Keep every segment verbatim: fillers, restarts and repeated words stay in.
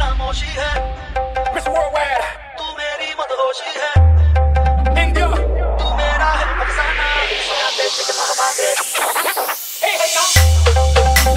खामोशी है Miss Worldwide, तू मेरी मदहोशी है India. तू मेरा है अफसाना सोया तेरे के मामा दे Hey, hey, y'all.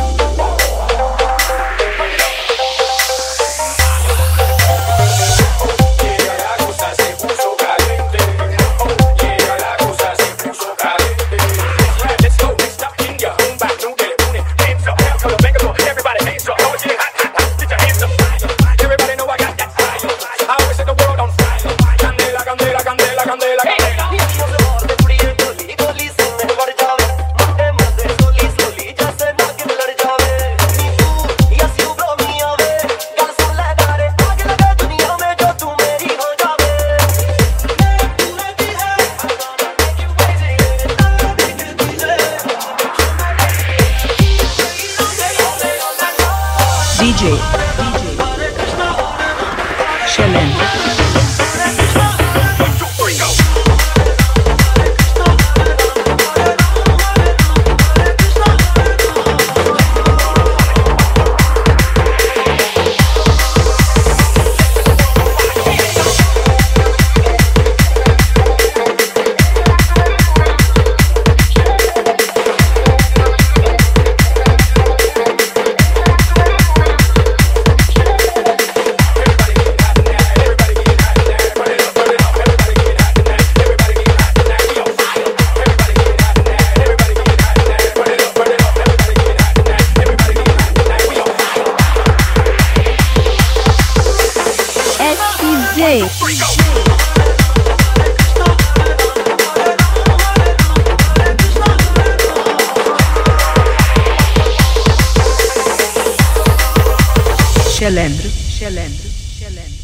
Llega la cosa se puso caliente. Oh, llega la cosa se puso caliente. Let's go, next stop, India. Boom, back, new day, boom it. Hands up, now come back up. Everybody hands up. Oh, yeah, hot, hot, hot. Get your hands up. Everybody know I got that fire. I always set the world on fire. Candela, candela, candela, candela, candela. गोली गोली से मैं बढ़ जावे मते मते सोली सोली जैसे नागिन लड़ जावे नी तू यस यू ब्रो मी आवे गल सुन ले गारे आग लगे दुनिया में जो तू मेरी हो जावे मैं तू रहती है I wanna make you crazy तारा देख तुझे D J Shalendra One, two, three, go. S P J Shalendra Shalendra Shalendra